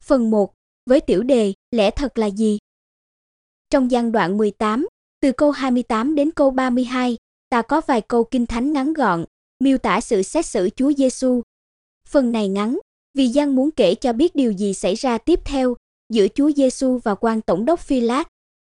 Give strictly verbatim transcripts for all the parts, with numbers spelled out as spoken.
Phần một, với tiểu đề, lẽ thật là gì? Trong văn đoạn mười tám, từ câu hai mươi tám đến câu ba mươi hai, ta có vài câu kinh thánh ngắn gọn, miêu tả sự xét xử Chúa Giêsu. Phần này ngắn, vì Giăng muốn kể cho biết điều gì xảy ra tiếp theo giữa Chúa Giêsu và quan tổng đốc Phi-lát.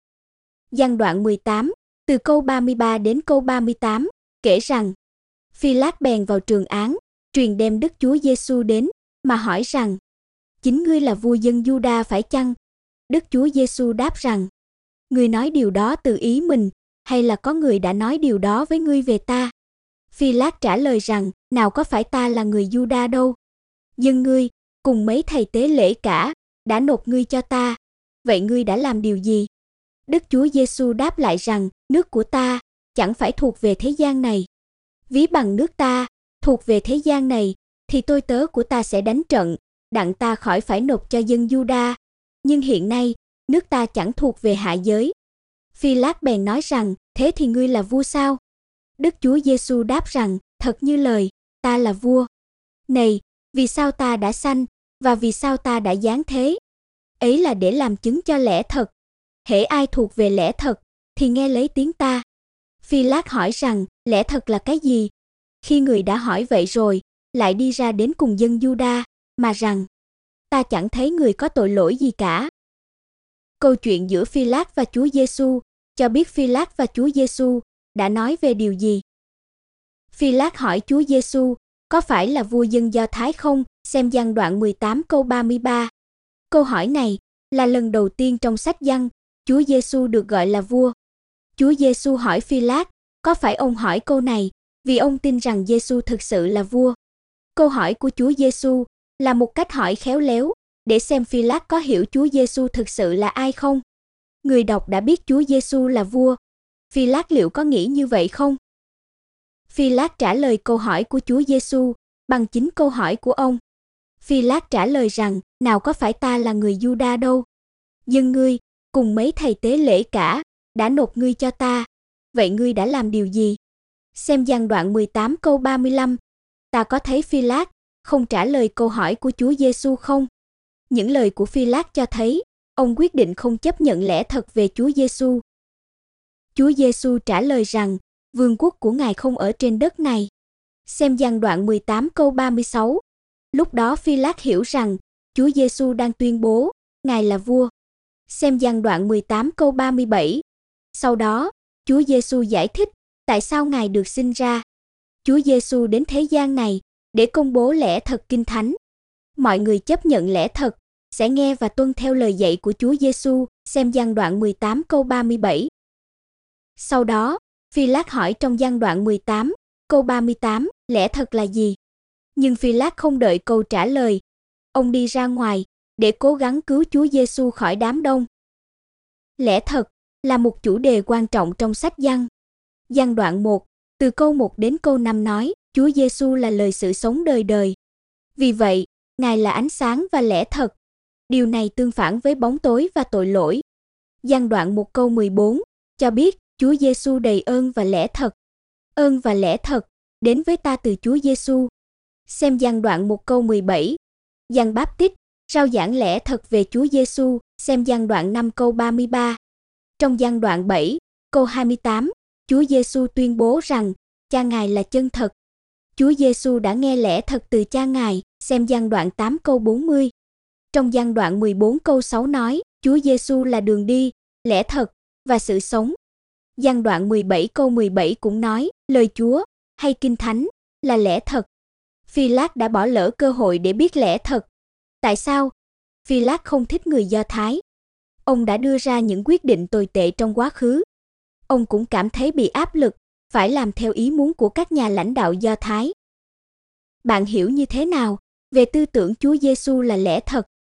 Văn đoạn mười tám, từ câu ba mươi ba đến câu ba mươi tám, kể rằng Phi-lát bèn vào trường án, truyền đem Đức Chúa Giêsu đến, mà hỏi rằng: Chính ngươi là vua dân Giu-đa phải chăng? Đức Chúa Giêsu đáp rằng: Ngươi nói điều đó từ ý mình, hay là có người đã nói điều đó với ngươi về ta? Phi-lát trả lời rằng: Nào có phải ta là người Giu-đa đâu. Dân ngươi, cùng mấy thầy tế lễ cả, đã nộp ngươi cho ta. Vậy ngươi đã làm điều gì? Đức Chúa Giêsu đáp lại rằng: Nước của ta chẳng phải thuộc về thế gian này. Ví bằng nước ta thuộc về thế gian này, thì tôi tớ của ta sẽ đánh trận, đặng ta khỏi phải nộp cho dân Giu-đa. Nhưng hiện nay, nước ta chẳng thuộc về hạ giới. Phi-lát bèn nói rằng: Thế thì ngươi là vua sao? Đức Chúa Giêsu đáp rằng: Thật như lời, ta là vua. Này, vì sao ta đã sanh, và vì sao ta đã giáng thế? Ấy là để làm chứng cho lẽ thật. Hễ ai thuộc về lẽ thật, thì nghe lấy tiếng ta. Phi-lát hỏi rằng: Lẽ thật là cái gì? Khi người đã hỏi vậy rồi, lại đi ra đến cùng dân Giu-đa, mà rằng: Ta chẳng thấy người có tội lỗi gì cả. Câu chuyện giữa Phi-lát và Chúa Giêsu cho biết Phi-lát và Chúa Giêsu đã nói về điều gì. Phi-lát hỏi Chúa Giêsu có phải là vua dân Do Thái không? Xem Giăng đoạn mười tám câu ba mươi ba. Câu hỏi này là lần đầu tiên trong sách Giăng Chúa Giêsu được gọi là vua. Chúa Giêsu hỏi Phi-lát, có phải ông hỏi câu này vì ông tin rằng Giêsu thực sự là vua? Câu hỏi của Chúa Giêsu là một cách hỏi khéo léo để xem Phi-lát có hiểu Chúa Giêsu thực sự là ai không. Người đọc đã biết Chúa Giêsu là vua. Phi-lát liệu có nghĩ như vậy không? Phi-lát trả lời câu hỏi của Chúa Giêsu bằng chính câu hỏi của ông. Phi-lát trả lời rằng: Nào có phải ta là người Giu-đa đâu. Dân ngươi, cùng mấy thầy tế lễ cả, đã nộp ngươi cho ta. Vậy ngươi đã làm điều gì? Xem Giăng đoạn mười tám câu ba mươi lăm. Ta có thấy Phi-lát không trả lời câu hỏi của Chúa Giêsu không? Những lời của Phi-lát cho thấy ông quyết định không chấp nhận lẽ thật về Chúa Giêsu. Chúa Giêsu trả lời rằng: Vương quốc của Ngài không ở trên đất này. Xem Giăng đoạn mười tám câu ba mươi sáu. Lúc đó Phi-lát hiểu rằng Chúa Giêsu đang tuyên bố Ngài là vua. Xem Giăng đoạn mười tám câu ba mươi bảy. Sau đó, Chúa Giêsu giải thích tại sao Ngài được sinh ra. Chúa Giêsu đến thế gian này để công bố lẽ thật kinh thánh. Mọi người chấp nhận lẽ thật sẽ nghe và tuân theo lời dạy của Chúa Giêsu. Xem Giăng đoạn mười tám câu ba mươi bảy. Sau đó, Phi-lát hỏi trong Giăng đoạn mười tám câu ba mươi tám, lẽ thật là gì? Nhưng Phi-lát không đợi câu trả lời. Ông đi ra ngoài để cố gắng cứu Chúa Giêsu khỏi đám đông. Lẽ thật là một chủ đề quan trọng trong sách Giăng. Giăng đoạn một, từ câu một đến câu năm nói, Chúa Giêsu là lời sự sống đời đời. Vì vậy, Ngài là ánh sáng và lẽ thật. Điều này tương phản với bóng tối và tội lỗi. Giăng đoạn một câu mười bốn cho biết Chúa Giêsu đầy ơn và lẽ thật. Ơn và lẽ thật đến với ta từ Chúa Giêsu. Xem Giăng đoạn một câu mười bảy. Giăng Báp-tít rao giảng lẽ thật về Chúa Giêsu. Xem Giăng đoạn năm câu ba mươi ba. Trong Giăng đoạn bảy câu hai mươi tám, Chúa Giêsu tuyên bố rằng Cha Ngài là chân thật. Chúa Giêsu đã nghe lẽ thật từ Cha Ngài. Xem Giăng đoạn tám câu bốn mươi. Trong Giăng đoạn mười bốn câu sáu nói, Chúa Giêsu là đường đi, lẽ thật và sự sống. Giăng đoạn mười bảy câu mười bảy cũng nói, lời Chúa hay Kinh Thánh là lẽ thật. Phi-lát đã bỏ lỡ cơ hội để biết lẽ thật. Tại sao? Phi-lát không thích người Do Thái. Ông đã đưa ra những quyết định tồi tệ trong quá khứ. Ông cũng cảm thấy bị áp lực phải làm theo ý muốn của các nhà lãnh đạo Do Thái. Bạn hiểu như thế nào về tư tưởng Chúa Giêsu là lẽ thật?